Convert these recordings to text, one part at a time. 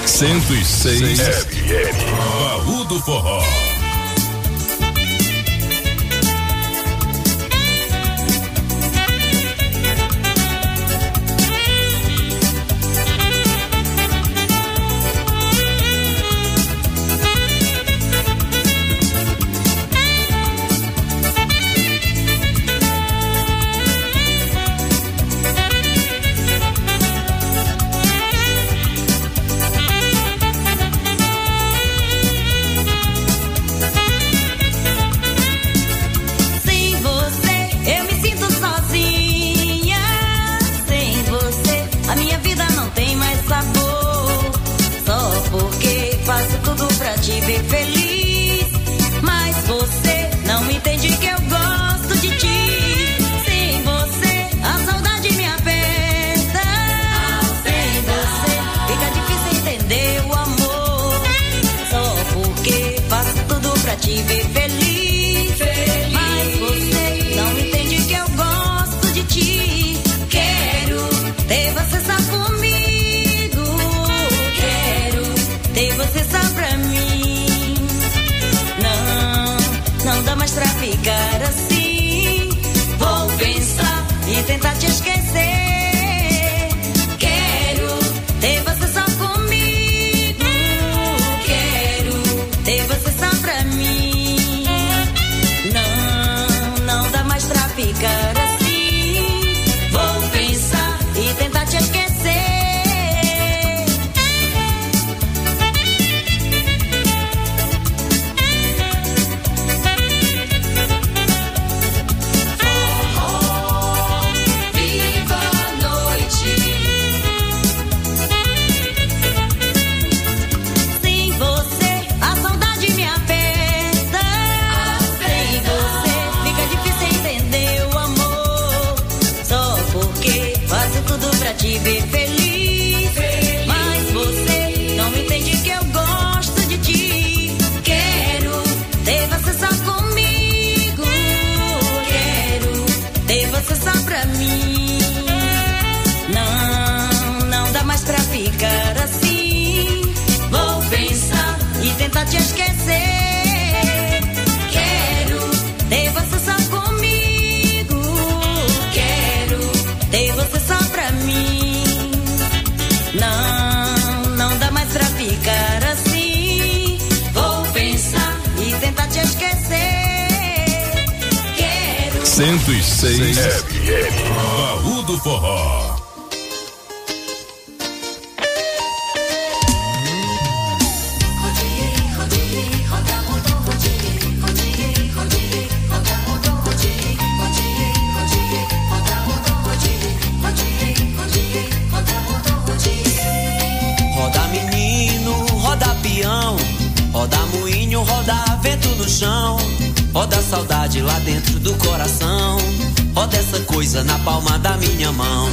106 FM. Baú do Forró. Não dá mais pra ficar assim. Vou pensar e tentar te esquecer. Quero 106 FM. Baú do Forró. Roda moinho, roda vento no chão, roda saudade lá dentro do coração, roda essa coisa na palma da minha mão.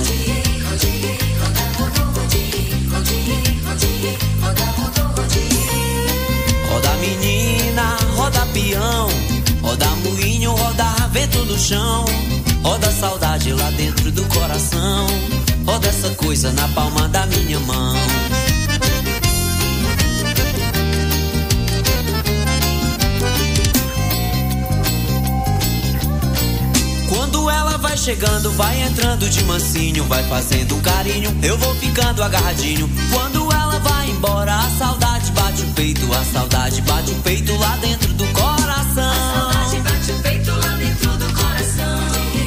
Roda menina, roda peão, roda moinho, roda vento no chão, roda saudade lá dentro do coração, roda essa coisa na palma da minha mão. Quando ela vai chegando, vai entrando de mansinho, vai fazendo um carinho, eu vou ficando agarradinho. Quando ela vai embora, a saudade bate o peito, a saudade bate o peito lá dentro do coração. A saudade bate o peito lá dentro do coração.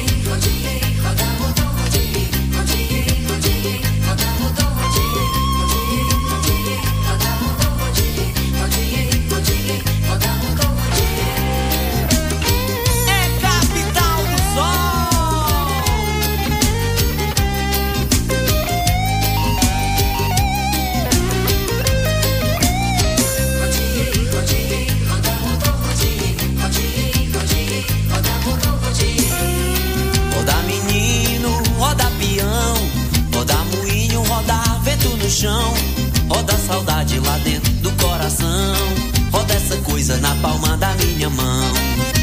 Roda saudade lá dentro do coração, roda essa coisa na palma da minha mão.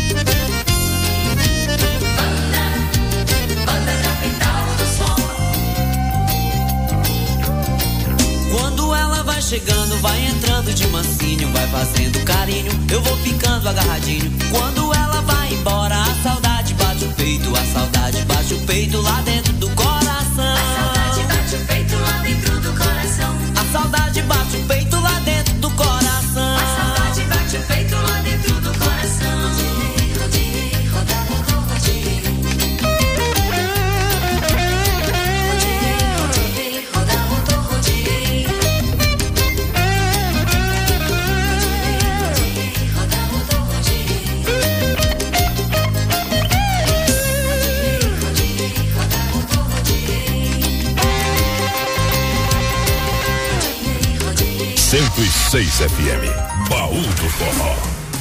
Banda capital do som. Quando ela vai vai chegando, vai entrando de mansinho, vai fazendo carinho, eu vou ficando agarradinho. Quando ela vai embora, a saudade bate o peito, a saudade bate o peito lá dentro do coração. A saudade bate o peito lá dentro do coração. A saudade bate o peito lá dentro do coração. A saudade bate o peito lá dentro do coração. Rodei, rodar, rodei. Rodei, rodar, rodei. Rodei, rodar, rodei. 106 FM, Baú do Forró.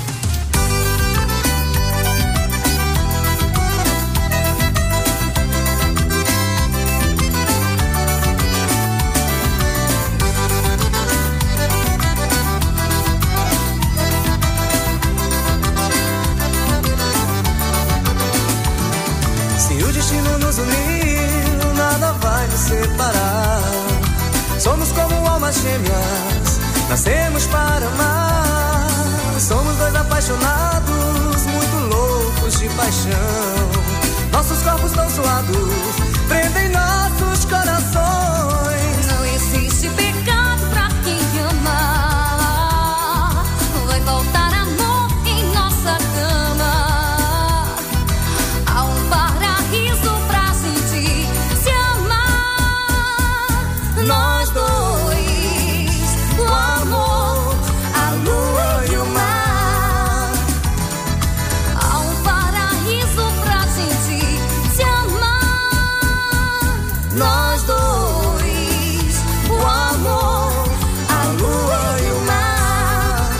Se o destino nos unir, nada vai nos separar. Somos como almas gêmeas, nascemos para amar. Somos dois apaixonados, muito loucos de paixão. Nossos corpos tão suados prendem nossos corações. Não existe pecado pra quem ama. Vai faltar amor em nossa cama. Há um paraíso pra gente se amar. Nós dois, o amor, a lua e o mar. Há um paraíso pra gente se amar. Nós dois, o amor, a lua e o mar.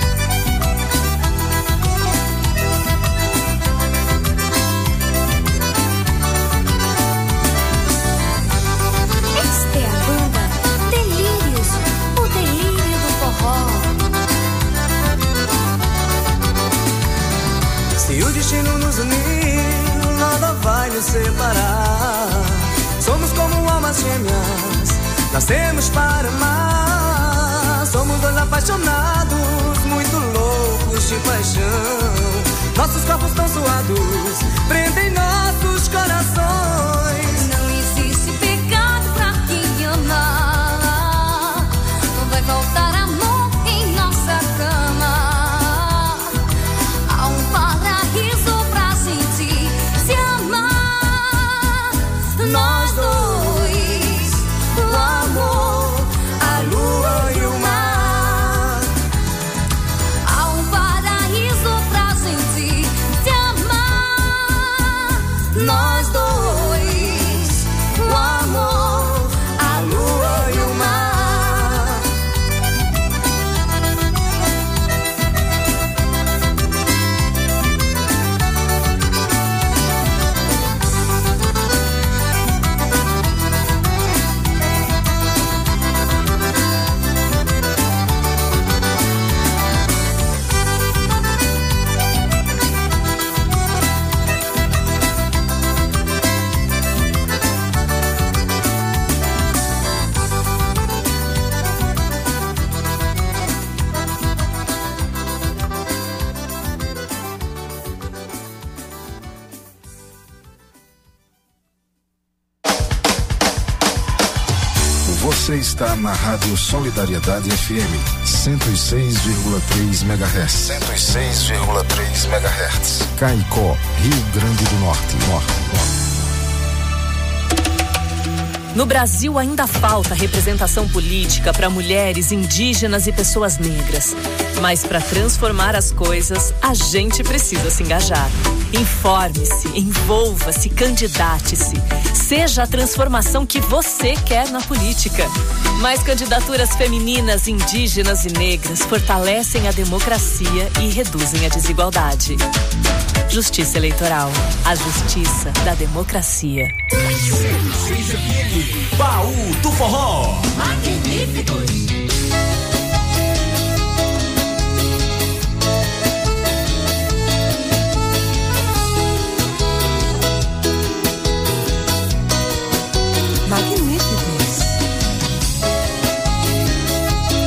Esta é a banda Delírios, o delírio do forró. Se o destino nos unir, nada vai nos separar. Somos como almas gêmeas, nascemos para amar. Somos dois apaixonados, muito loucos de paixão. Nossos corpos tão suados prendem nossos corações. Não existe pecado pra quem ama. Não vai faltar amor em nossa cama. Há um paraíso pra gente se amar. Nós dois, o amor, a lua e o mar. Há um paraíso pra gente se amar. Nós dois, o amor, a lua e o mar. Você está na Rádio Solidariedade FM 106,3 MHz. 106,3 MHz. Caicó, Rio Grande do Norte. No Brasil ainda falta representação política para mulheres, indígenas e pessoas negras. Mas para transformar as coisas, a gente precisa se engajar. Informe-se, envolva-se, candidate-se. Seja a transformação que você quer na política. Mais candidaturas femininas, indígenas e negras fortalecem a democracia e reduzem a desigualdade. Justiça Eleitoral. A justiça da democracia. Baú do Forró. Magníficos. Magníficos.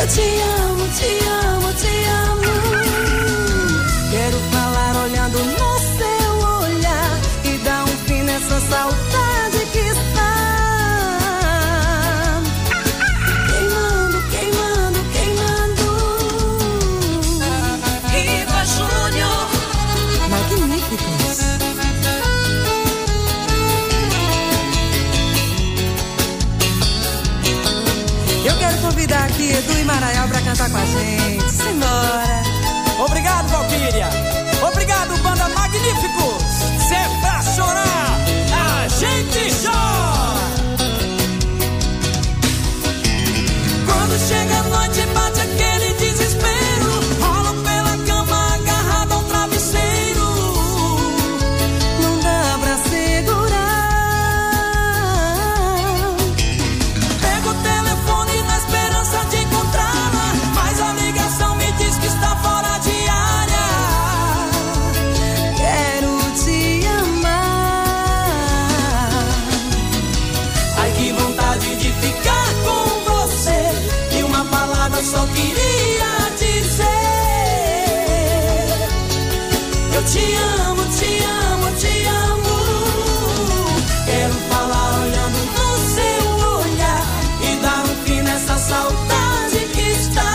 te amo, te amo, te amo. Quero falar olhando no seu olhar e dar um fim nessa saudade que está queimando, queimando, queimando. Riva Júnior. Magníficos. Eu quero convidar aqui Edu e Maraial pra cantar com a gente. Simbora. Obrigado, Valquíria. Obrigado, banda Magníficos. Se é pra chorar, a gente chora. Quando chega a noite bate aquele desespero, rolo pela cama agarrado ao travesseiro. Não dá pra segurar. Pego o telefone na esperança de encontrá-la, mas a ligação me diz que está fora de área. Quero te amar. Ai, que vontade de ficar com você, e uma palavra só queria dizer: eu te amo, te amo, te amo. Quero falar olhando no seu olhar e dar um fim nessa saudade que está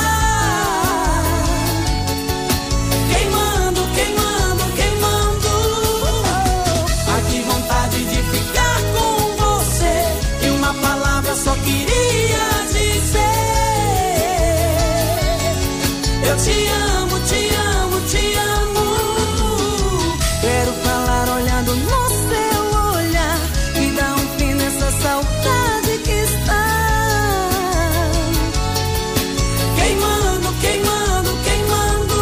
queimando, queimando, queimando. Ai, que vontade de ficar com você, e uma palavra só queria dizer: eu te amo, te amo, te amo. Quero falar olhando no seu olhar e dar um fim nessa saudade que está Queimando, queimando, queimando.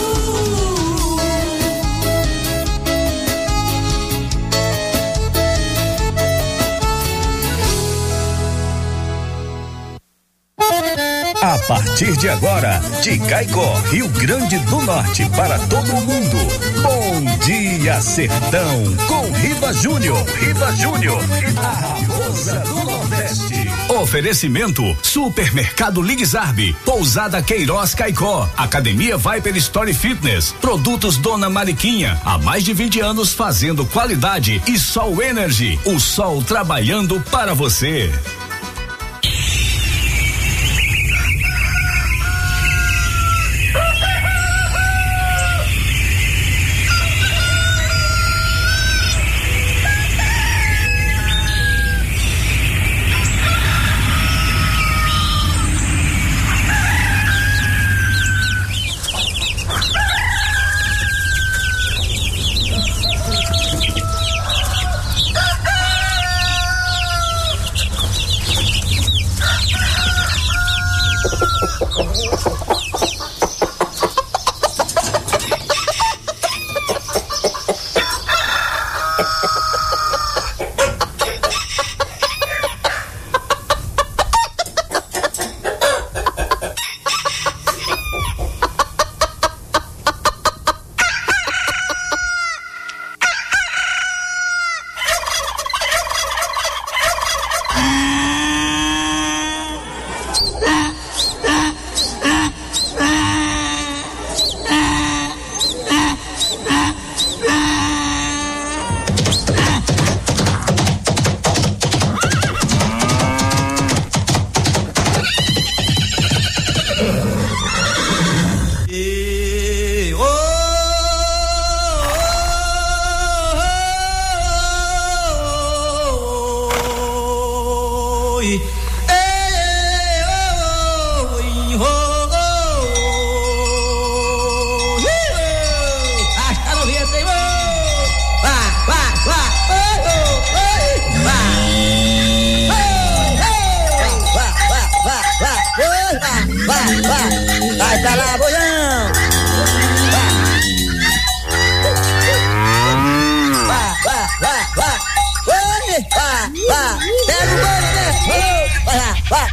A partir de agora, de Caicó, Rio Grande do Norte, para todo mundo. Bom dia, Sertão, com Riva Júnior. Riva Júnior, a raposa do Nordeste. Oferecimento: Supermercado Ligzarbe, Pousada Queiroz Caicó, Academia Viper Story Fitness, Produtos Dona Mariquinha, há mais de 20 anos fazendo qualidade, e Sol Energy, o sol trabalhando para você. Vai pra lá, boião! Vai! Pega o bolo, né? Vai!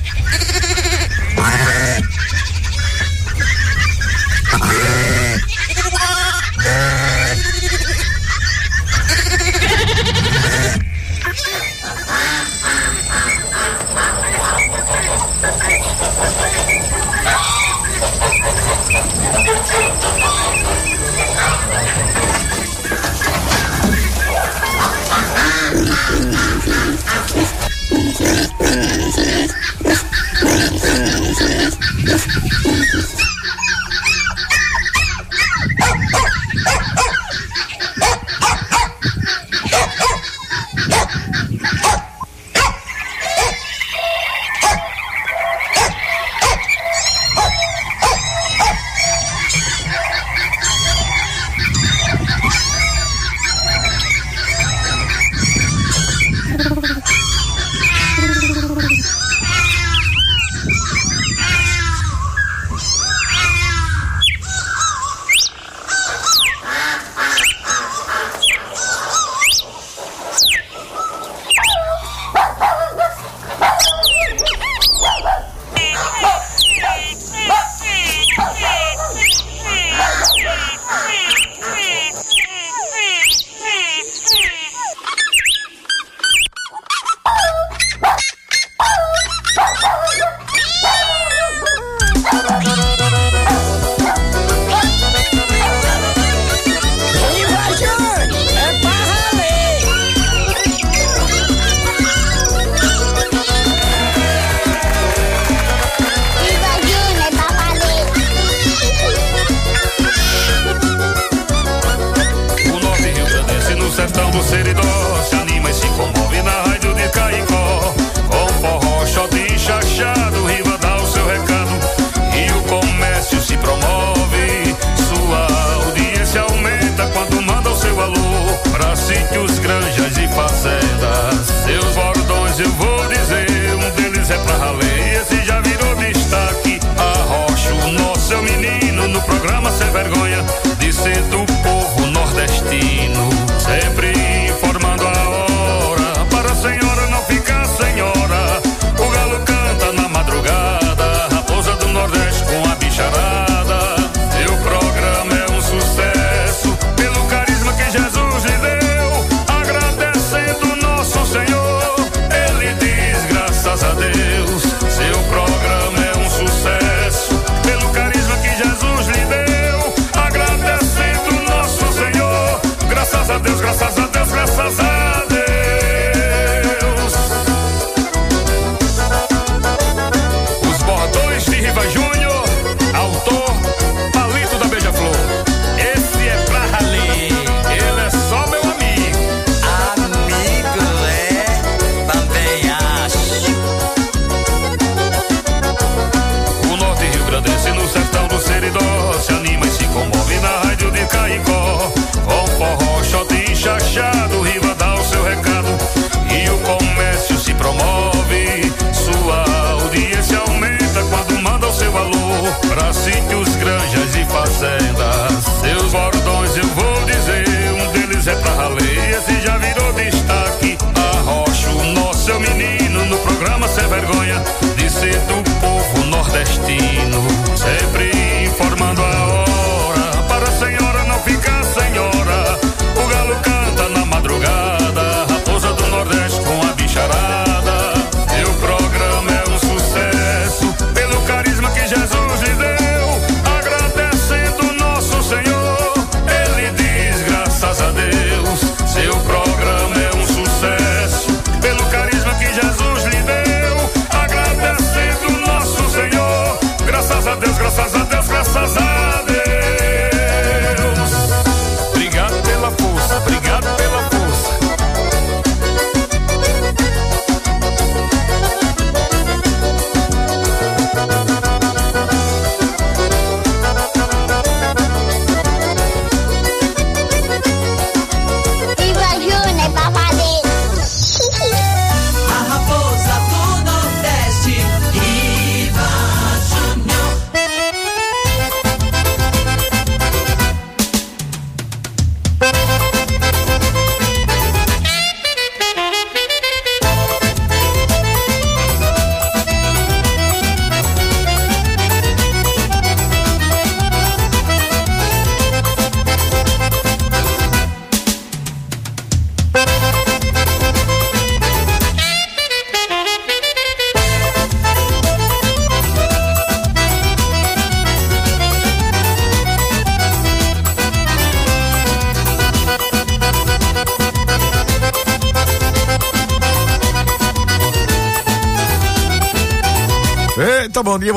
bom dia.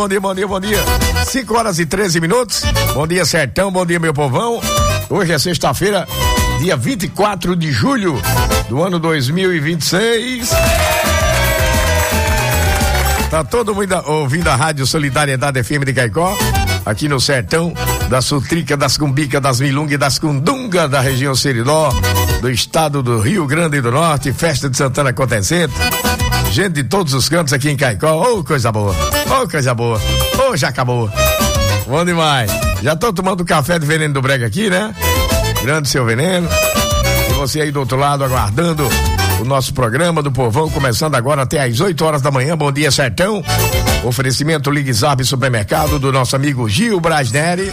5h13. Bom dia, Sertão, bom dia, meu povão. Hoje é sexta-feira, dia 24 de julho do ano 2026. Tá todo mundo ouvindo a Rádio Solidariedade FM de Caicó, aqui no Sertão, da Sutrica, das Cumbica, das Milunga e das Cundunga, da região Seridó, do estado do Rio Grande do Norte, festa de Santana acontecendo. Gente de todos os cantos aqui em Caicó, coisa boa, já acabou. Bom demais. Já tô tomando café de Veneno do Brega aqui, né? Grande seu Veneno. E você aí do outro lado aguardando o nosso programa do Povão, começando agora até às 8 horas da manhã. Bom dia, Sertão. Oferecimento Ligue Zap Supermercado do nosso amigo Gil Brasneri.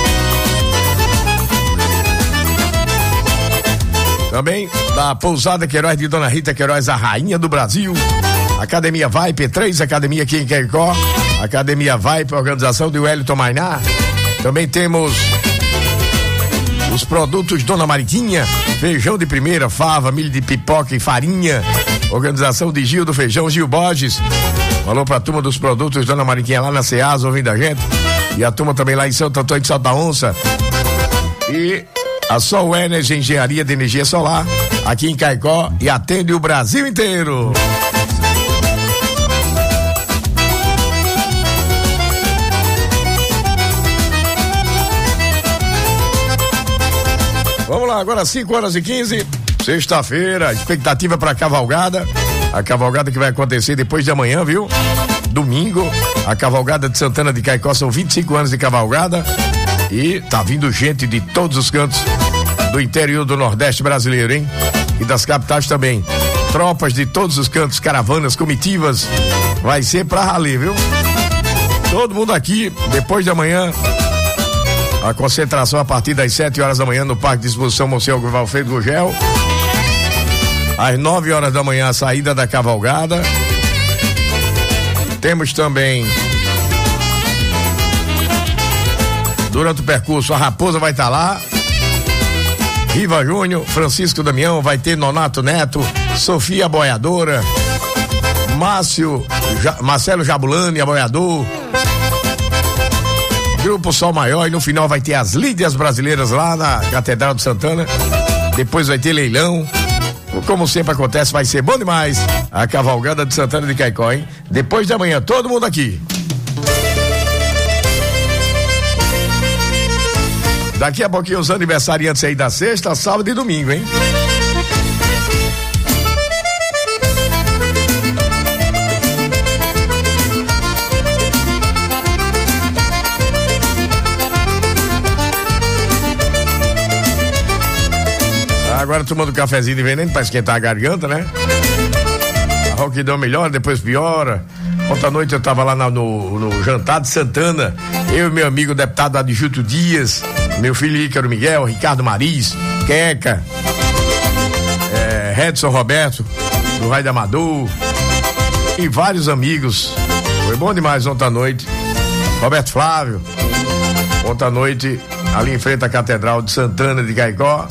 Também da Pousada Queiroz de Dona Rita Queiroz, a rainha do Brasil. Academia Vai, P3, academia aqui em Caicó. Academia Vai, organização de Wellington Mainá. Também temos os produtos Dona Mariquinha, feijão de primeira, fava, milho de pipoca e farinha. Organização de Gil do Feijão, Gil Borges. Falou pra turma dos produtos Dona Mariquinha lá na Ceasa, ouvindo a gente. E a turma também lá em Santo Antônio de Salta Onça. E a Sol Energy, engenharia de energia solar, aqui em Caicó, e atende o Brasil inteiro. Vamos lá, agora 5h15, sexta-feira, expectativa para a cavalgada que vai acontecer depois de amanhã, viu? Domingo, a cavalgada de Santana de Caicó, são 25 anos de cavalgada e tá vindo gente de todos os cantos do interior do Nordeste brasileiro, hein? E das capitais também. Tropas de todos os cantos, caravanas, comitivas, vai ser pra rali, viu? Todo mundo aqui, depois de amanhã. A concentração a partir das 7 horas da manhã no Parque de Exposição Monsenhor Valfredo Gugel. Às 9 horas da manhã a saída da cavalgada. Temos também, durante o percurso, a Raposa vai estar lá. Riva Júnior, Francisco Damião, vai ter Nonato Neto, Sofia Boiadora, Marcelo Jabulani, aboiador. Grupo Sol Maior, e no final vai ter as Lídias brasileiras lá na Catedral de Santana. Depois vai ter leilão. Como sempre acontece, vai ser bom demais a cavalgada de Santana de Caicó, hein? Depois de amanhã, todo mundo aqui. Daqui a pouquinho os aniversariantes aí da sexta, sábado e domingo, hein? Agora tomando cafezinho de veneno pra esquentar a garganta, né? A rouquidão melhora, depois piora. Ontem à noite eu tava lá no jantar de Santana, eu e meu amigo deputado Adjunto Dias, meu filho Ícaro Miguel, Ricardo Mariz, Queca, Redson Roberto, do Raio da Amador, e vários amigos. Foi bom demais ontem à noite. Roberto Flávio, ontem à noite, ali em frente à Catedral de Santana de Caicó.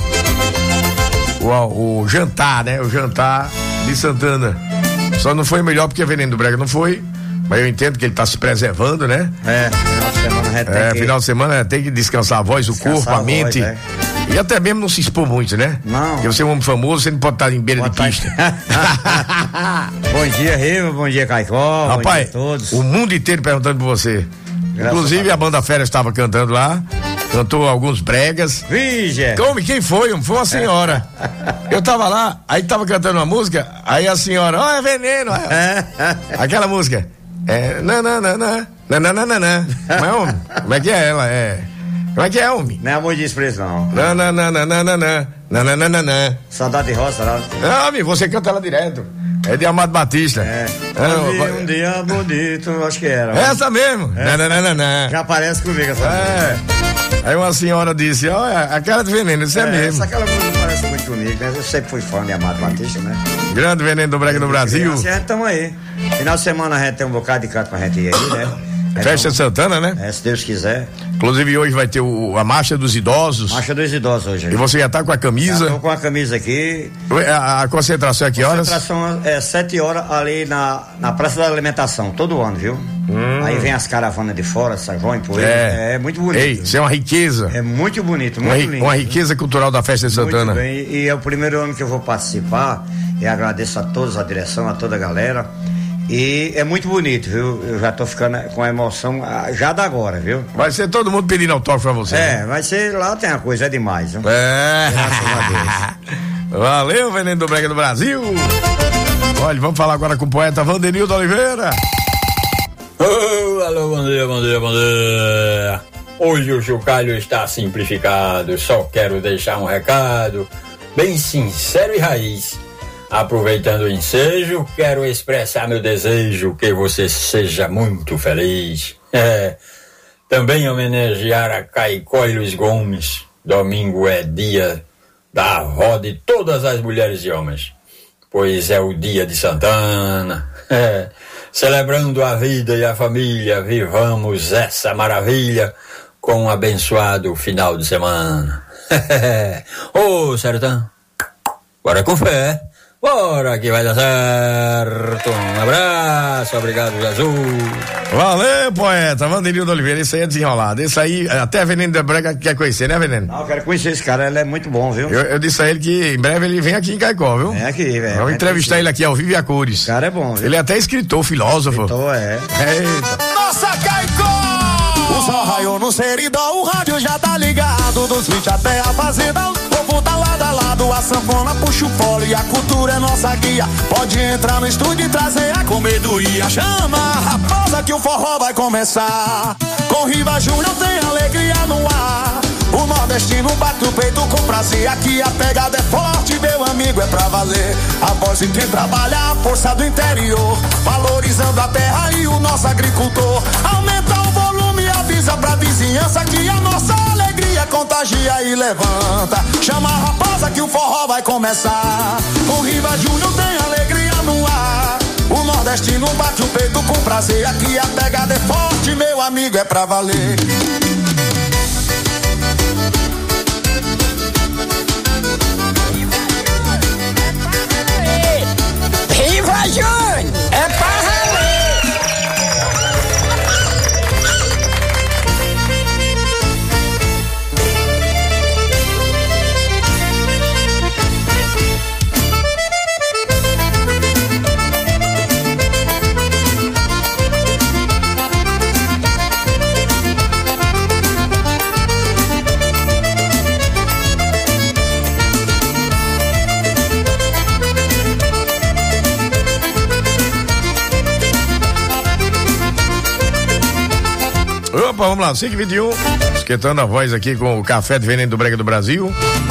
O jantar, né? O jantar de Santana. Só não foi melhor porque Veneno do Brega não foi, mas eu entendo que ele tá se preservando, né? Final de semana tem que descansar a voz, o corpo, a mente. E até mesmo não se expor muito, né? Não. Porque você é um homem famoso, você não pode estar em beira de pista. Bom dia, Riva, bom dia, Caicó. Rapaz, bom dia a todos. O mundo inteiro perguntando por você. Inclusive a banda Fera estava cantando lá. Cantou alguns bregas. Vige! Quem foi? Foi uma senhora. Eu tava lá, aí tava cantando uma música, aí a senhora, é Veneno. Aquela música. Nananana. Mas, homem, como é que é ela? Como é que é, homem? Não é amor de expresso, não. Nananana. Saudade de roça, não. Não, homem, você canta ela direto. É de Amado Batista. Um dia bonito, acho que era. Essa mesmo. Já aparece comigo essa música. Aí uma senhora disse, aquela de Veneno, isso é mesmo. Aquela música parece muito comigo, né? Eu sempre fui fã de Amado Batista, né? Grande Veneno do Brega no Brasil. Estamos aí. Final de semana a gente tem um bocado de canto pra gente ir aí, né? Festa Santana, né? Se Deus quiser. Inclusive hoje vai ter a Marcha dos Idosos. Marcha dos Idosos hoje. E você já tá com a camisa? Já tô com a camisa aqui. A concentração é que horas? A concentração é 7 horas ali na Praça da Alimentação, todo ano, viu? Aí vem as caravanas de fora, São João e Poeira. É muito bonito. Ei, isso é uma riqueza. É muito bonito, muito lindo. Uma riqueza cultural da Festa de Santana. Muito bem, e é o primeiro ano que eu vou participar. E agradeço a todos, a direção, a toda a galera. E é muito bonito, viu? Eu já tô ficando com a emoção já da agora, viu? Vai ser todo mundo pedindo autógrafo pra você. Vai ser, lá tem a coisa, é demais, viu? Graças a Deus. Valeu, Veneno do Brega do Brasil. Olha, vamos falar agora com o poeta Vandenildo Oliveira. Alô, bom dia. Hoje o chocalho está simplificado, só quero deixar um recado bem sincero e raiz. Aproveitando o ensejo, quero expressar meu desejo que você seja muito feliz. Também homenagear a Caicó e Luiz Gomes. Domingo é dia da avó de todas as mulheres e homens, pois é o dia de Santana. Celebrando a vida e a família, vivamos essa maravilha com um abençoado final de semana. Ô, Sertão, bora com fé. Bora que vai dar certo. Um abraço, obrigado, Jesus. Valeu, poeta Vandenildo Oliveira. Esse aí é desenrolado. Esse aí, até a Veneno da Brega quer conhecer, né, Veneno? Não, eu quero conhecer esse cara, ele é muito bom, viu? Eu disse a ele que em breve ele vem aqui em Caicó, viu? Vem aqui, velho. Vamos entrevistar ele aqui ao vivo e a cores. O cara é bom, viu? Ele é até escritor, filósofo. Eita. Nossa, Caicó! O sol raiou no seridó, o rádio já tá ligado. Dos 20 até a fazenda, o povo tá lado a lado. A sanfona puxa o polo e a cultura é nossa guia. Pode entrar no estúdio e trazer a comedoria. Chama a raposa que o forró vai começar. Com Riva Júnior tem alegria no ar. O nordestino bate o peito com prazer. Aqui a pegada é forte, meu amigo, é pra valer. A voz de quem trabalha, a força do interior, valorizando a terra e o nosso agricultor. Aumenta o volume, avisa pra vizinhança que a nossa alegria contagia e levanta. Chama a raposa que o forró vai começar. Com Riva Júnior tem alegria no ar. O nordestino bate o peito com prazer. Aqui a pegada é forte, meu amigo, é pra valer. Riva Júnior, é pra valer. Opa, vamos lá, 5h21, esquentando a voz aqui com o Café de Veneno do Brega do Brasil.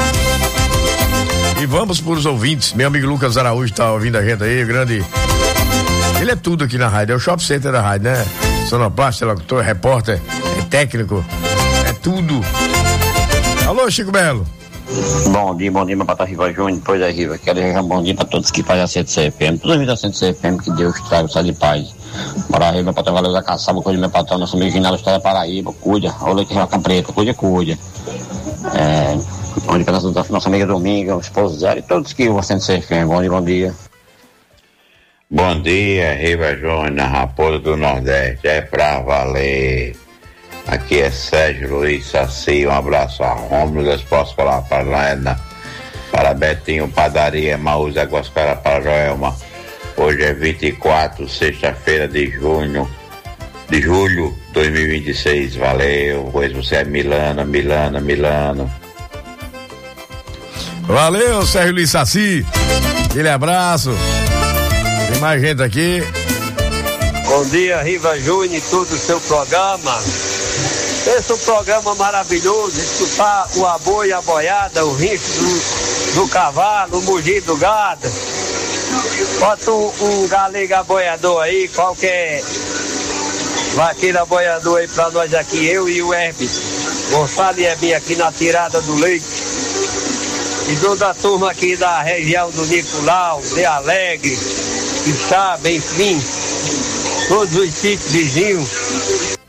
E vamos para os ouvintes. Meu amigo Lucas Araújo tá ouvindo a gente aí, grande. Ele é tudo aqui na rádio, é o shopping center da rádio, né? Sonoplasta, locutor, repórter, é técnico, é tudo. Alô, Chico Belo. Bom dia, meu patrão Riva Júnior, pois é, Riva, quero desejar um bom dia para todos que fazem a CFM, todos os da CFM, que Deus traga o céu de paz. Bora aí, meu patrão, valeu da caçaba, cuide meu patrão, nosso amigo Ginaldo Estrada Paraíba, cuida, olha aqui, Roca Preta, cuida. Onde para nossa amiga Dominga, o esposo Zé e todos que gostam de CFM, bom dia. Bom dia, Riva Júnior, na Raposa do Nordeste, é pra valer. Aqui é Sérgio Luiz Saci, um abraço a Rômulo, Esposo para a Edna, para Betinho, Padaria, Maús, Aguascara, para Joelma. Hoje é 24, sexta-feira de julho 2026, valeu, pois você é Milano. Valeu, Sérgio Luiz Saci, aquele abraço, tem mais gente aqui. Bom dia, Riva Júnior e todo o seu programa. Esse é um programa maravilhoso, escutar o aboi, a boiada, o rincho do cavalo, o mugido do gado. Bota um galega boiador aí, qualquer vaqueira boiador aí pra nós aqui, eu e o Hermes Gonçalo e Hebinho aqui na tirada do leite. E toda a turma aqui da região do Nicolau, de Alegre, Ixaba, enfim, todos os sítios vizinhos.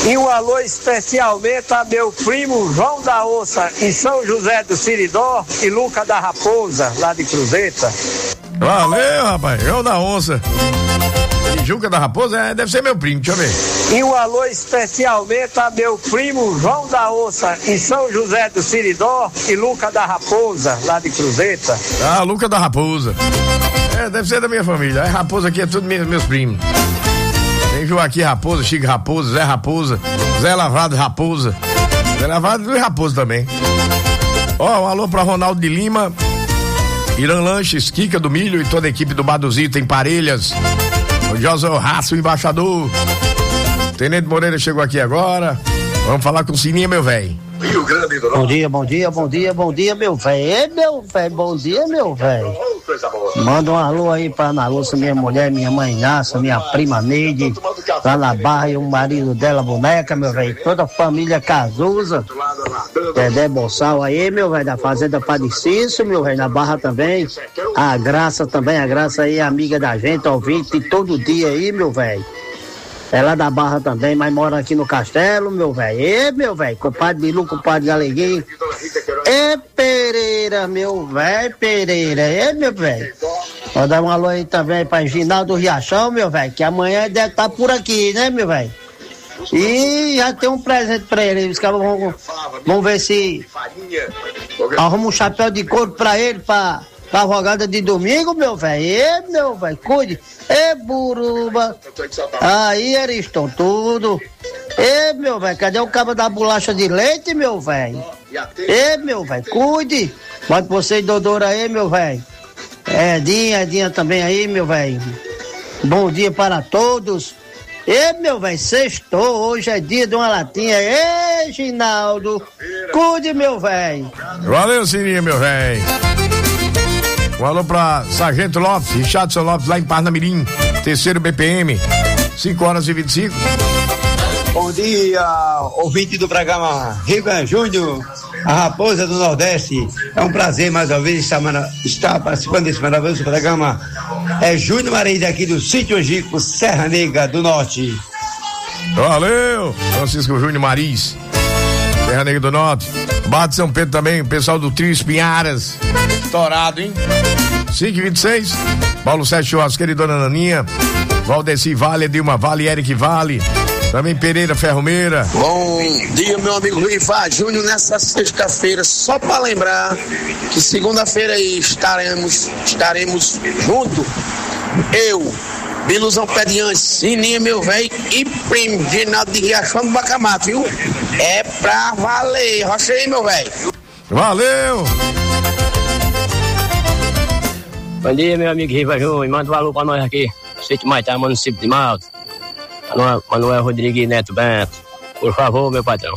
E um alô especialmente a meu primo João da Onça, em São José do Siridó, e Luca da Raposa, lá de Cruzeta. Valeu, rapaz, João da Onça. Juca da Raposa, deve ser meu primo, deixa eu ver. E um alô especialmente a meu primo João da Onça, em São José do Siridó, e Luca da Raposa, lá de Cruzeta. Ah, Luca da Raposa. Deve ser da minha família. A Raposa aqui é tudo meus primos. Tem Joaquim Raposa, Chico Raposa, Zé Raposa, Zé Lavrado Raposa. Zé Lavrado e Raposa também. Um alô pra Ronaldo de Lima, Irã Lanches, Kika do Milho e toda a equipe do Baduzito em Parelhas. O José Raço, o embaixador. O Tenente Moreira chegou aqui agora. Vamos falar com o Sininha, meu velho. Bom dia, bom dia, bom dia, bom dia, meu velho. Meu velho, bom dia, meu velho. Manda um alô aí pra Ana Lúcia, minha mulher, minha mãe Inácia, minha prima Neide, lá na Barra, e o marido dela, boneca, meu velho. Toda a família Cazuza. Dedé Boçal aí, meu velho, da Fazenda Padre Cício, meu velho, na Barra também. A Graça também, a Graça aí, amiga da gente, ouvinte todo dia aí, meu velho. Ela é da Barra também, mas mora aqui no Castelo, meu velho. Meu velho, compadre Bilu, compadre Galeguinho. Pereira, meu velho, Pereira. Meu velho. Vou dar um alô aí também pra Ginaldo Riachão, meu velho, que amanhã deve estar por aqui, né, meu velho? E já tem um presente pra ele. Os caras vão ver se arruma um chapéu de couro pra ele, pra rodada de domingo, meu velho. Meu velho, cuide. Buruba. Aí, Ariston, tudo. Meu velho, cadê o cabo da bolacha de leite, meu velho? Meu velho, cuide. Pode você e Dodora aí, meu velho. Edinha também aí, meu velho. Bom dia para todos. Meu velho, sextou, hoje é dia de uma latinha. Ginaldo, cuide, meu velho. Valeu, Sininha, meu velho. Um alô pra Sargento Lopes, Richardson Lopes, lá em Parnamirim, terceiro BPM, 5h25. Bom dia, ouvinte do programa Riva Júnior, a Raposa do Nordeste. É um prazer mais uma vez estar participando desse maravilhoso programa. É Júnior Marinho aqui do Sítio Angico, Serra Negra do Norte. Valeu, Francisco Júnior Maris, Serra Negra do Norte. Barra de São Pedro também, o pessoal do Trio Espinharas. Estourado, hein? 5h26. Paulo Sérgio Churrasqueiro e Dona Naninha. Valdeci Vale, Edilma Vale, Eric Vale. Também Pereira Ferromeira. Bom dia, meu amigo Riva Júnior, nessa sexta-feira, só pra lembrar que segunda-feira aí estaremos junto. Eu, Biluzão Pé de Antes, Sininha, meu velho, e primo Ginaldo de Riachão do Bacamato, viu? É pra valer. Rocha aí, meu velho. Valeu! Bom dia, meu amigo Riva Júnior. Manda um alô pra nós aqui. Sítio Maitá, município de Malta. Manuel Rodrigues Neto Bento. Por favor, meu patrão.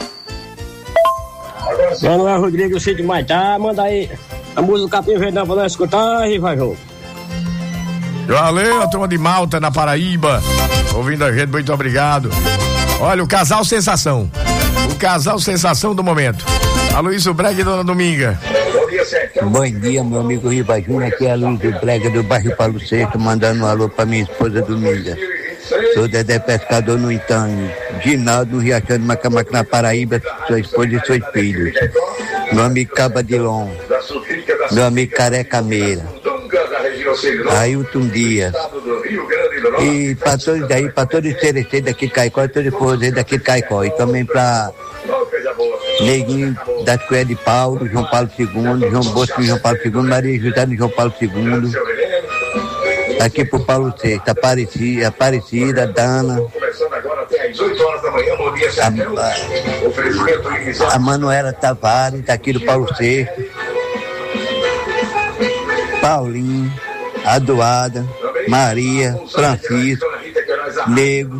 Manuel Rodrigues, Sítio Maitá, manda aí a música do Capim Verdão pra nós escutar, Riva Júnior. Valeu, a turma de Malta, na Paraíba, ouvindo a gente, muito obrigado. Olha, o casal sensação. O casal sensação do momento. A Luísa Brega e Dona Dominga. Bom dia, meu amigo Riva Júnior, aqui é a Luísa Brega do bairro Paulo VI, mandando um alô pra minha esposa Dominga. Sou Dedé Pescador no Itanho, Ginaldo no Riachão de Macamaca na Paraíba, sua esposa e seus filhos. Meu amigo Cabadilon, meu amigo Careca Meira, Ailton Dias. E para todos aí, para todos os CRC daqui de Caicó, todos os forrozeiros daqui de Caicó. E também para Neguinho das Coelhas de Paulo, João Paulo II, João Bosco e João Paulo II, Maria José de João Paulo II. Aqui pro Paulo VI, Aparecida, Dana. A Manuela Tavares, daqui do Paulo VI. Paulinho, Adoada, Maria, Francisco, Nego,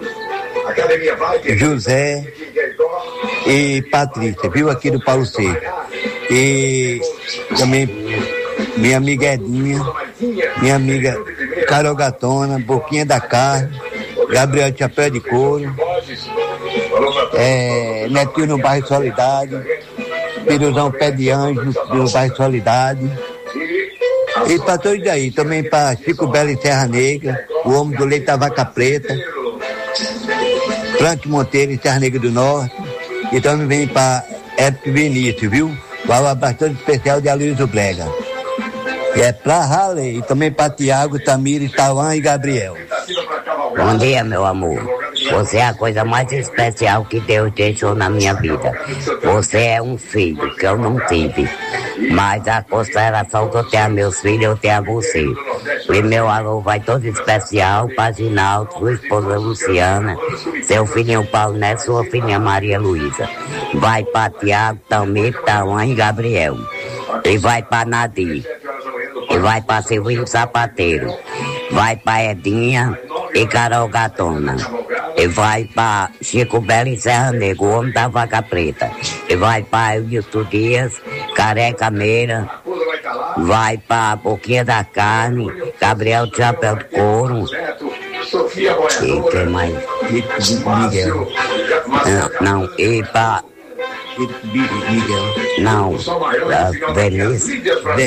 José e Patrícia, viu, aqui do Paulo VI. E também minha amiga Edinha, minha amiga Carol Gatona, Boquinha da Carne, Gabriel de Chapéu de Couro, Netinho no bairro Solidade, Piruzão Pé de Anjo no bairro Solidade. E para todos aí, também para Chico Belo e Serra Negra, o homem do leite da vaca preta, Frank Monteiro, em Serra Negra do Norte. E também vem para Érico Vinícius, viu? Vai um abraço todo especial de Aloysio Brega. E é pra Raleigh. E também para Tiago, Tamir, Tauan e Gabriel. Bom dia, meu amor. Você é a coisa mais especial que Deus deixou na minha vida. Você é um filho que eu não tive. Mas a consideração que eu tenho a meus filhos, eu tenho a você. E meu alô vai todo especial para Ginaldo, sua esposa Luciana, seu filhinho Paulo Neto, sua filhinha Maria Luísa. Vai para Tiago, Tamir, Tauan e Gabriel. E vai para Nadir. E vai para Silvinho Sapateiro. Vai para Edinha e Carol Gatona. E vai para Chico Belo e Serra Negra, o homem da vaca preta. E vai para Wilton Dias, Careca Meira. Vai para Boquinha da Carne, Gabriel de Chapéu de Couro. E quem mais? Miguel. Não, e para... Miguel. Não, Vinícius.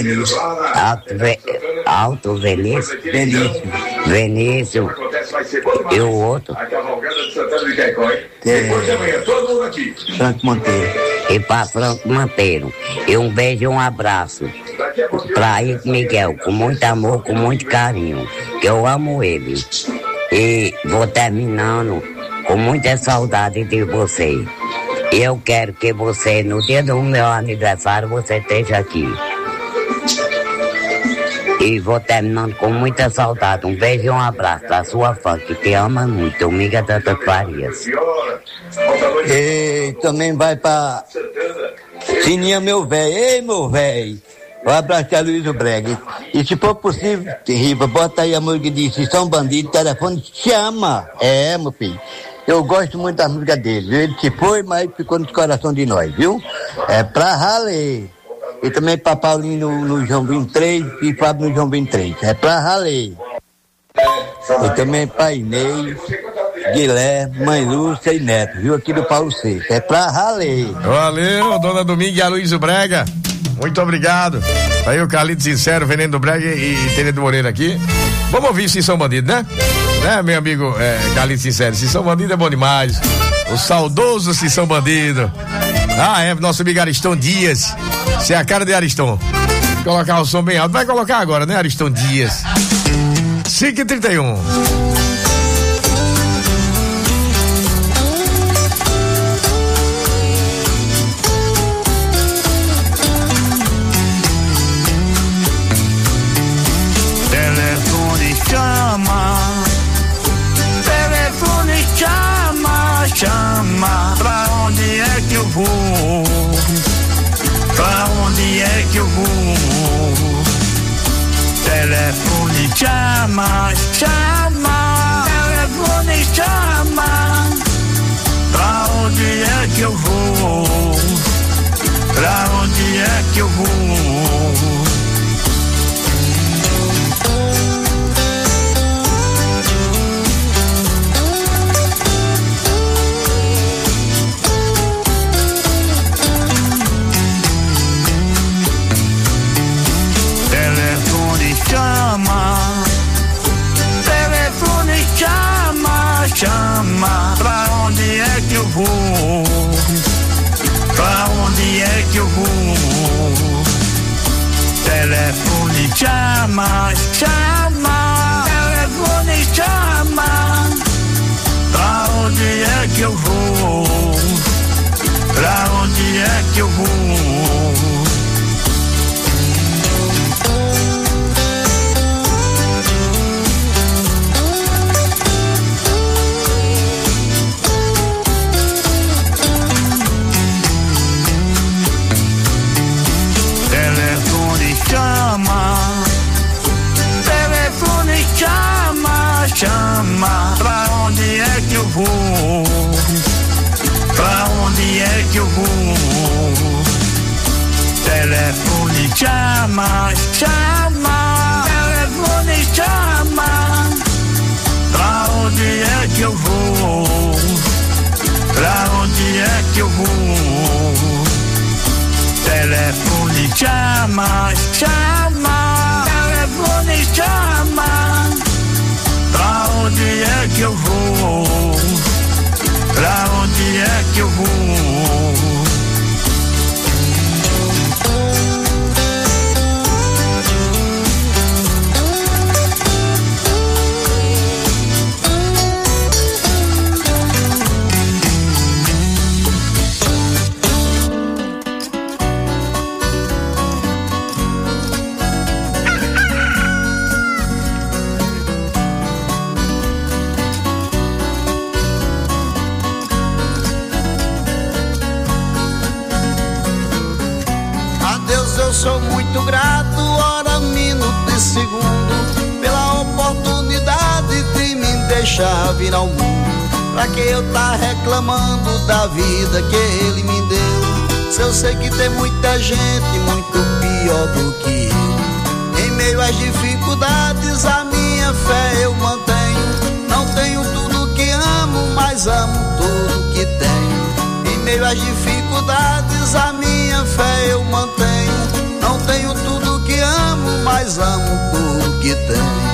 Alto Vinícius. Vinícius. E o outro? Franco Monteiro. E para Franco Monteiro. E um beijo e um abraço para Miguel, com muito amor, com muito carinho, que eu amo ele. E vou terminando com muita saudade de você. Eu quero que você, no dia do meu aniversário, você esteja aqui. E vou terminando com muita saudade. Um beijo e um abraço da sua fã, que te ama muito, Miga Tata Farias. E também vai pra Sininha, meu velho. Ei, meu velho. Um abraço a Aloysio Brega. E se for possível, Riva, bota aí a música de Se São Bandidos, telefone, chama. É, meu filho. Eu gosto muito da música dele, viu? Ele se foi, mas ficou no coração de nós, viu? É pra Raleigh. E também pra Paulinho no João 23 e Fábio no João 23. É pra Raleigh. E também pra Inês, Guilherme, Mãe Lúcia e Neto, viu? Aqui do Paulo VI. É pra Raleigh. Valeu, dona Domingue e Aloysio Brega. Muito obrigado. Aí o Carlito Sincero, Venendo Brega e Tenendo Moreira aqui. Vamos ouvir Se São Bandidos, né? Né, meu amigo Carlito Sincero? Se São Bandidos é bom demais. O saudoso Se São Bandidos. Ah, é, nosso amigo Ariston Dias. Você é a cara de Ariston. Colocar o som bem alto. Vai colocar agora, né, Ariston Dias? 5h31. Chama, pra onde é que eu vou? Pra onde é que eu vou? Telefone chama, chama, telefone chama. Pra onde é que eu vou? Pra onde é que eu vou? Telefone chama, chama. Pra onde é que eu vou? Pra onde é que eu vou? Telefone chama, chama. Telefone chama. Pra onde é que eu vou? Pra onde é que eu vou? Telefone chama, chama. Pra onde é que eu vou? Pra onde é que eu vou? Telefone chama, chama. Telefone chama. Pra onde é que eu vou? Pra onde é que eu vou? Telefone chama, chama. Telefone chama. Pra onde é que eu vou? que eu vou. Sou muito grato, hora, minuto e segundo, pela oportunidade de me deixar vir ao mundo. Pra que eu tá reclamando da vida que ele me deu? Se eu sei que tem muita gente muito pior do que eu. Em meio às dificuldades a minha fé eu mantenho. Não tenho tudo que amo, mas amo tudo que tenho. Em meio às dificuldades a minha fé eu mantenho. Não tenho tudo que amo, mas amo tudo que tenho.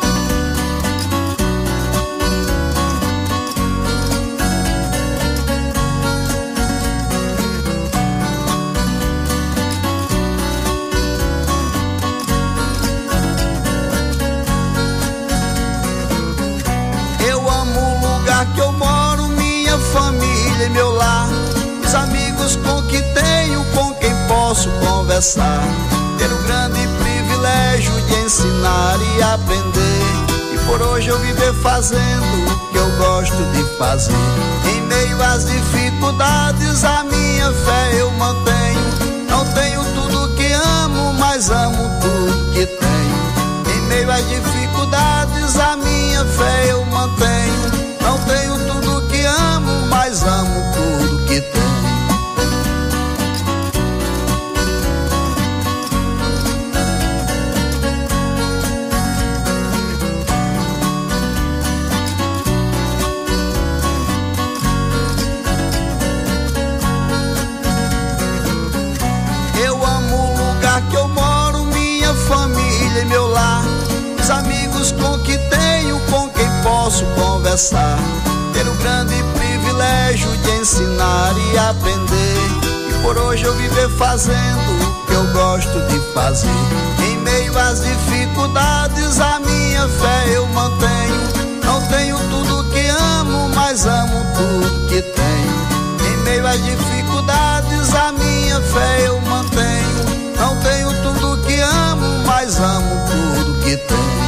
Eu amo o lugar que eu moro, minha família e meu lar, os amigos com que tenho, com quem posso conversar, ter o grande privilégio de ensinar e aprender, e por hoje eu viver fazendo o que eu gosto de fazer. Em meio às dificuldades a minha fé eu mantenho. Não tenho tudo que amo, mas amo tudo que tenho. Em meio às dificuldades a minha fé eu mantenho. Não tenho tudo que amo, mas amo tudo que tenho. Que eu moro, minha família e meu lar, os amigos com que tenho, com quem posso conversar, ter o grande privilégio de ensinar e aprender, e por hoje eu viver fazendo o que eu gosto de fazer. Em meio às dificuldades a minha fé eu mantenho. Não tenho tudo que amo, mas amo tudo que tenho. Em meio às dificuldades a minha fé eu mantenho. Não tenho tudo que amo, mas amo tudo que tenho.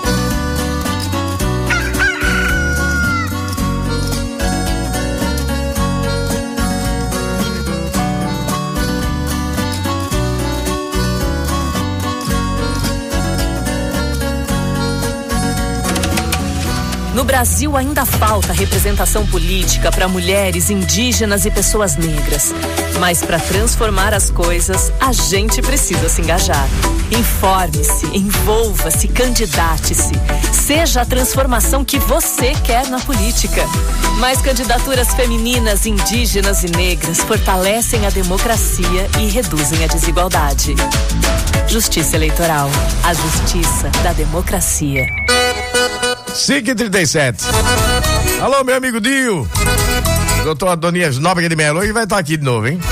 No Brasil ainda falta representação política para mulheres, indígenas e pessoas negras. Mas para transformar as coisas, a gente precisa se engajar. Informe-se, envolva-se, candidate-se. Seja a transformação que você quer na política. Mais candidaturas femininas, indígenas e negras fortalecem a democracia e reduzem a desigualdade. Justiça Eleitoral. A justiça da democracia. 5h37. Alô, meu amigo Dio. Doutor Adonias Nóbrega de Melo, hoje vai estar aqui de novo, hein?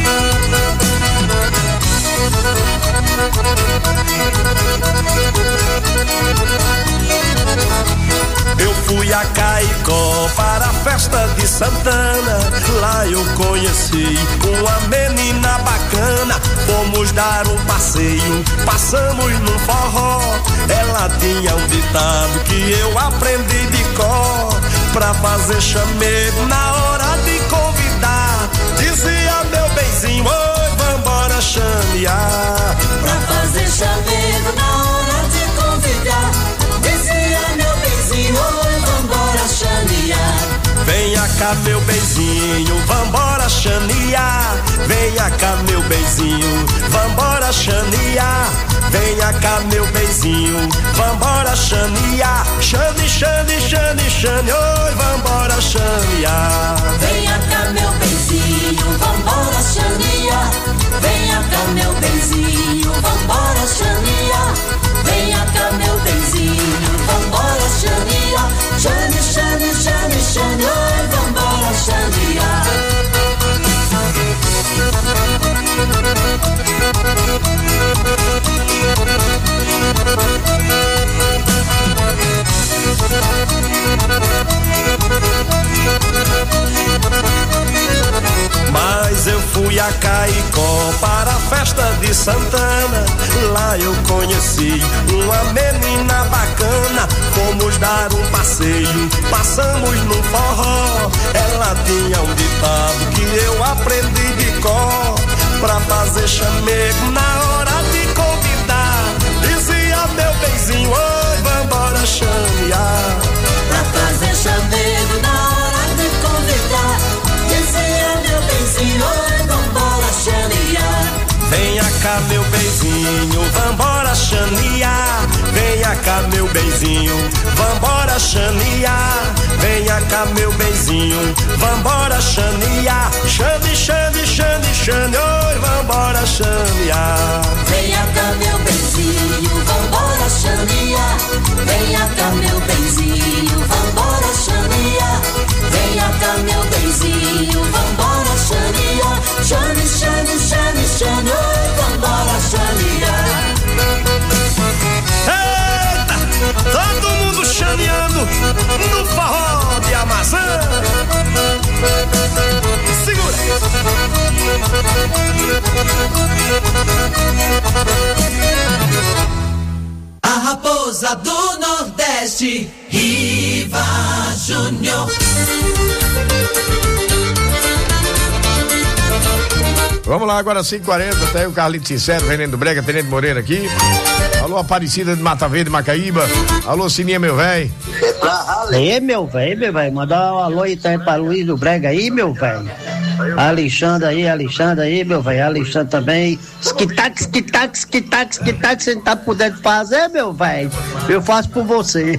Eu fui a Caicó para a festa de Santana. Lá eu conheci uma menina bacana. Fomos dar um passeio, passamos num forró. Ela tinha um ditado que eu aprendi de cor. Pra fazer chamego na hora de convidar, dizia meu benzinho, oi, vambora chamear. Pra fazer chamego na hora de convidar, dizia meu benzinho, oi, vambora chamear. Venha cá meu benzinho, vambora chanear. Venha cá meu benzinho, vambora chanear. Venha cá meu benzinho, vambora chanear. Chane, chane, chane, chane, oi, vambora chanear. Venha cá meu benzinho, vambora chanear. Venha cá meu benzinho, vambora chanear. Venha cá meu benzinho, vambora chanear. Chane, chane, chane, chane, oi, vambora chanear. a Caicó para a festa de Santana. Lá eu conheci uma menina bacana. Fomos dar um passeio, passamos num forró. Ela tinha um ditado que eu aprendi de cor. Pra fazer chamego na hora de convidar, dizia meu benzinho, oi, vambora chamear. Pra fazer chamego na hora de convidar, dizia meu benzinho, oi, vambora chamear. Venha cá meu benzinho, vambora chanear. Venha cá meu benzinho, vambora chanear. Venha cá meu benzinho, vambora chanear. Chame, chame, chame, chame, oi, vambora chanear. Venha cá meu benzinho, vambora chanear. Venha cá meu benzinho, vambora chanear. Venha cá meu benzinho, vambora chanear. Chame, chame, chame, chame, oi, vambora chanear. Eita, todo mundo chaneando no forró de Amazã. Segura. A raposa do Nordeste, Riva Júnior. Vamos lá, agora 5h40, tá aí o Carlito Sincero, Venendo Brega, Tenente Moreira aqui. Alô, Aparecida de Mata Verde, Macaíba. Alô, Sininha, meu velho. Ei, meu velho, mandar um alô aí também pra Luiz do Brega aí, meu velho. Alexandre aí, meu velho. Alexandre também. Skitax, você não tá podendo fazer, meu velho. Eu faço por você.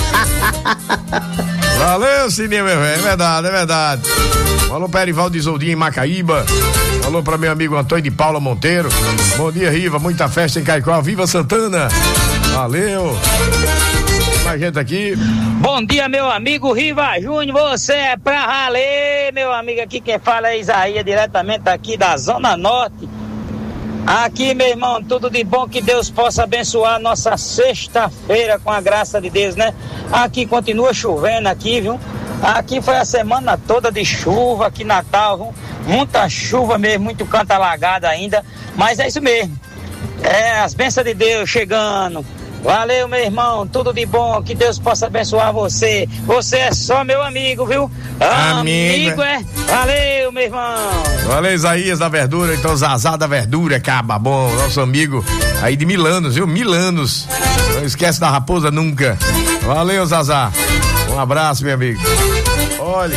Valeu, Sininha, meu velho. É verdade. Alô, Perivaldo Isoldinho em Macaíba. Alô pra meu amigo Antônio de Paula Monteiro. Bom dia, Riva. Muita festa em Caicó. Viva Santana. Valeu. Mais gente aqui. Bom dia, meu amigo Riva Júnior. Você é pra valer, meu amigo. Aqui quem fala é Isaías, diretamente aqui da Zona Norte. Aqui, meu irmão, tudo de bom, que Deus possa abençoar nossa sexta-feira com a graça de Deus, né? Aqui continua chovendo aqui, viu? Aqui foi a semana toda de chuva, aqui Natal, viu? Muita chuva mesmo, muito canto alagado ainda, mas é isso mesmo. É, as bênçãos de Deus chegando. Valeu, meu irmão, tudo de bom, que Deus possa abençoar você. Você é só meu amigo, viu? Amigo, é? Valeu, meu irmão. Valeu, Isaías da Verdura, então Zazá da Verdura, caba bom, nosso amigo aí de Milanos, viu? Milanos. Não esquece da raposa nunca. Valeu, Zazá. Um abraço, meu amigo. Olha.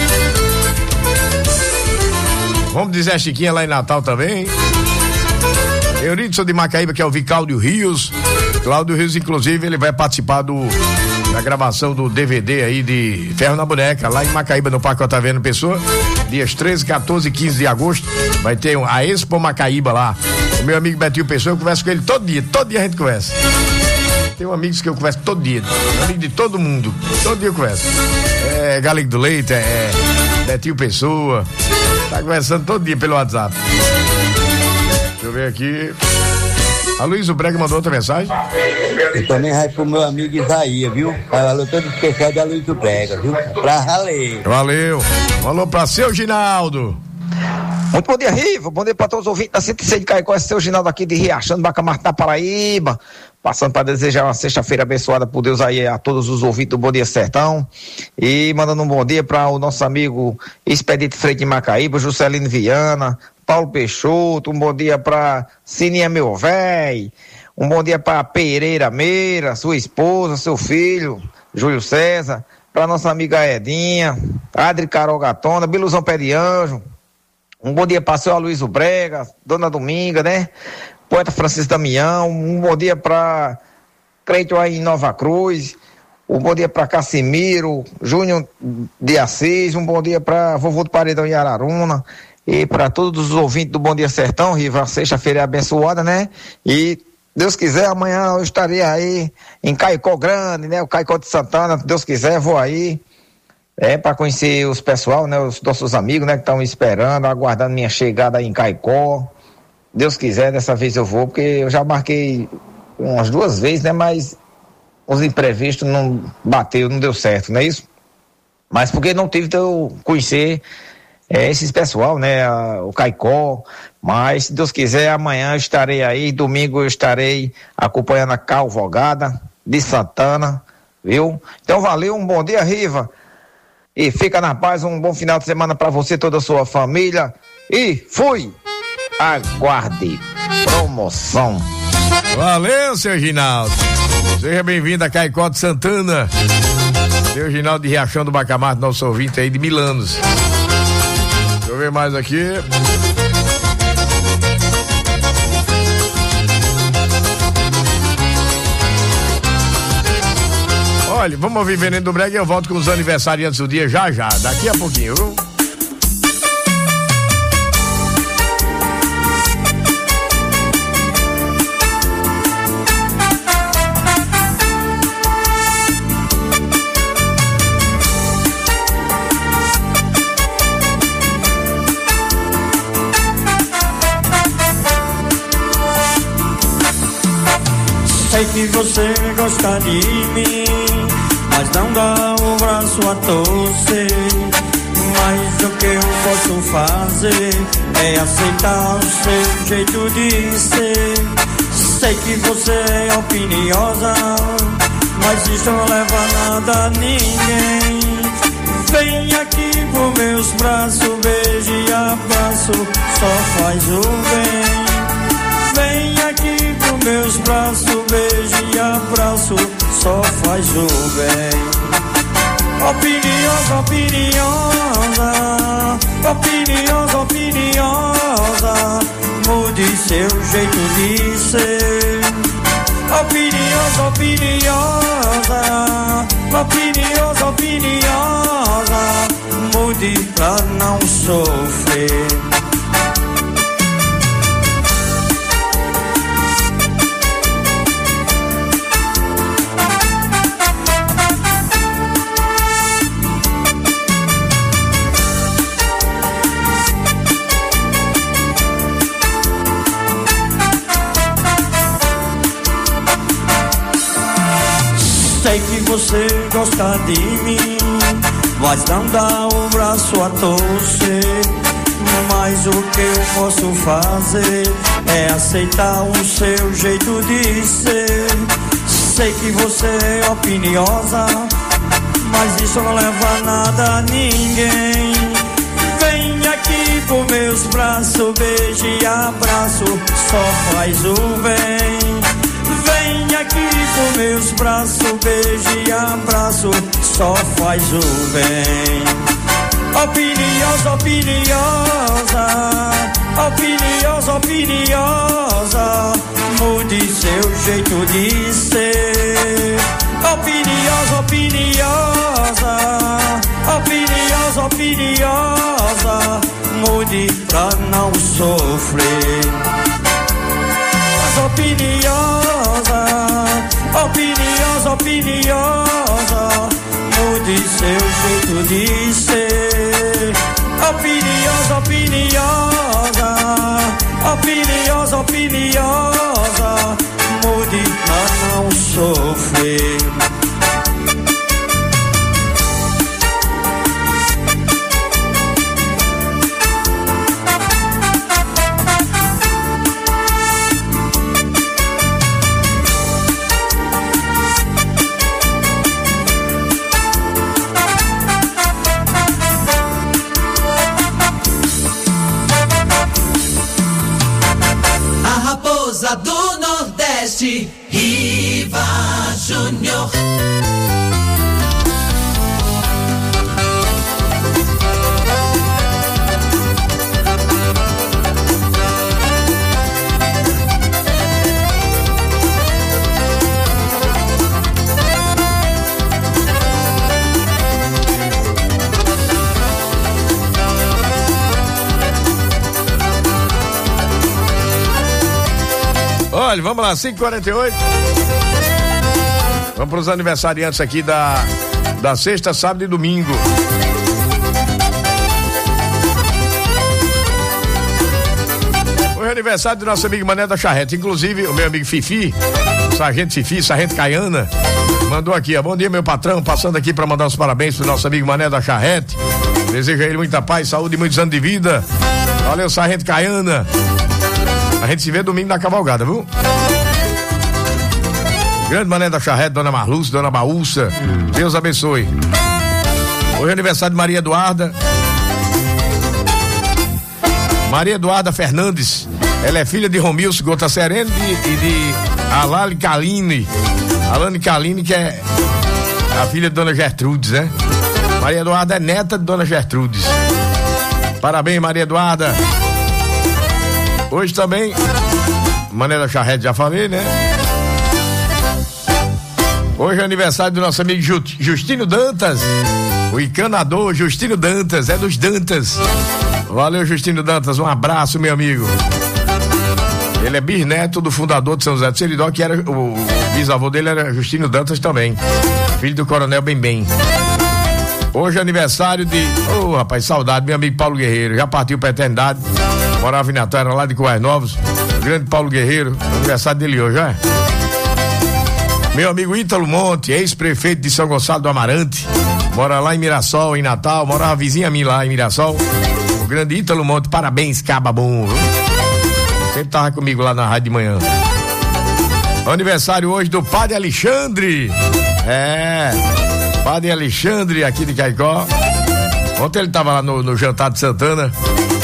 Vamos dizer a Chiquinha lá em Natal também. Eurídice de Macaíba, que é o Vicláudio Rios. Cláudio Rios, inclusive, ele vai participar da gravação do DVD aí de Ferro na Boneca, lá em Macaíba, no Parque Otaviano Pessoa, dias 13, 14 e 15 de agosto. Vai ter a Expo Macaíba lá. O meu amigo Betinho Pessoa, eu converso com ele todo dia a gente conversa. Tem amigos que eu converso todo dia, amigo de todo mundo, todo dia eu converso. É Galego do Leite, é Betinho Pessoa, tá conversando todo dia pelo WhatsApp. Deixa eu ver aqui. A Luiz Brega mandou outra mensagem. Eu também vai pro meu amigo Isaías, viu? Alô, todo especial da Luiz Brega, viu? Pra valer. Valeu. Falou pra seu Ginaldo. Muito bom dia, Riva. Bom dia para todos os ouvintes da 106 de Caicó. Esse é o Ginaldo aqui de Riachão, Bacamarte, na Paraíba. Passando para desejar uma sexta-feira abençoada por Deus aí a todos os ouvintes do Bom Dia Sertão. E mandando um bom dia para o nosso amigo Expedito Freire de Macaíba, Juscelino Viana, Paulo Peixoto. Um bom dia para Sininha, meu véi. Um bom dia para Pereira Meira, sua esposa, seu filho, Júlio César. Para nossa amiga Edinha, Adri Carol Gatona, Biluzão Pé de Anjo. Um bom dia para o seu Aloysio Brega, Dona Dominga, né? Poeta Francisco Damião. Um bom dia para Cleiton aí em Nova Cruz. Um bom dia para Cassimiro, Júnior de Assis. Um bom dia para Vovô do Paredão em Araruna. E para todos os ouvintes do Bom Dia Sertão, Riva, sexta-feira é abençoada, né? E Deus quiser, amanhã eu estarei aí em Caicó Grande, né? O Caicó de Santana, Deus quiser, vou aí. Para conhecer os pessoal, né? Os nossos amigos, né? Que estão esperando, aguardando minha chegada aí em Caicó. Deus quiser, dessa vez eu vou, porque eu já marquei umas 2 vezes, né? Mas os imprevistos não bateu, não deu certo, não é isso? Mas porque não tive de eu conhecer esses pessoal, né? O Caicó, Mas, se Deus quiser, amanhã eu estarei aí, domingo eu estarei acompanhando a cavalgada de Santana, viu? Então valeu, um bom dia, Riva. E fica na paz, um bom final de semana para você e toda a sua família. E fui! Aguarde promoção. Valeu, seu Ginaldo. Seja bem-vindo a Caicó de Santana. Seu Ginaldo de Riachão do Bacamarte, nosso ouvinte aí de Milanos. Deixa eu ver mais aqui. Olha, vamos ouvir Veneno do Brega e eu volto com os aniversariantes do dia já, daqui a pouquinho, viu? Sei que você gosta de mim, mas não dá o braço a torcer. Mas o que eu posso fazer é aceitar o seu jeito de ser. Sei que você é opiniosa, mas isso não leva nada a ninguém. Vem aqui por meus braços, beijo e abraço, só faz o bem. Vem aqui por meus braços, beijo e abraço, só faz o bem. Opiniosa, opiniosa, opiniosa, opiniosa, mude seu jeito de ser. Opiniosa, opiniosa, opiniosa, opiniosa, mude pra não sofrer. Sei que você gosta de mim, mas não dá o braço a torcer. Mas o que eu posso fazer é aceitar o seu jeito de ser. Sei que você é opiniosa, mas isso não leva nada a ninguém. Vem aqui por meus braços, beijo e abraço, só faz o bem. Vem aqui por meus braços, beijo e abraço, só faz o bem. Opiniosa, opiniosa, opiniosa, opiniosa, mude seu jeito de ser. Opiniosa, opiniosa, opiniosa, opiniosa, mude pra não sofrer. Opiniosa, opiniosa, opiniosa, mude seu jeito de ser. Opiniosa, opiniosa, opiniosa, opiniosa, mude pra não sofrer. Do Nordeste, Riva Júnior. Olha, vamos lá, 5h48. Vamos para os aniversariantes aqui da sexta, sábado e domingo. Hoje é aniversário do nosso amigo Mané da Charrete. Inclusive, o meu amigo Fifi, Sargento Caiana, mandou aqui, ó. Bom dia, meu patrão, passando aqui para mandar os parabéns pro nosso amigo Mané da Charrete. Desejo a ele muita paz, saúde e muitos anos de vida. Valeu, Sargento Caiana. A gente se vê domingo na cavalgada, viu? Grande Mané da Charrete, Dona Marluce, Dona Baúça. Deus abençoe. Hoje é aniversário de Maria Eduarda. Maria Eduarda Fernandes. Ela é filha de Romilson Gota Sereno e de Alane Caline. Alane Caline, que é a filha de Dona Gertrudes, né? Maria Eduarda é neta de Dona Gertrudes. Parabéns, Maria Eduarda. Hoje também, Mané da Charrete, já falei, né? Hoje é aniversário do nosso amigo Justino Dantas. O encanador Justino Dantas, é dos Dantas. Valeu, Justino Dantas, um abraço, meu amigo. Ele é bisneto do fundador de São José do Seridó, que era o bisavô dele era Justino Dantas também, filho do Coronel Bem. Hoje é aniversário de, rapaz, saudade, meu amigo Paulo Guerreiro, já partiu pra eternidade, morava em Natal, era lá de Coais Novos, o grande Paulo Guerreiro, aniversário dele hoje, é? Meu amigo Ítalo Monte, ex-prefeito de São Gonçalo do Amarante, mora lá em Mirassol, em Natal, morava vizinha a mim lá em Mirassol. O grande Ítalo Monte, parabéns, caba bom, viu? Sempre tava comigo lá na rádio de manhã. Aniversário hoje do Padre Alexandre. Padre Alexandre aqui de Caicó. Ontem ele tava lá no jantar de Santana.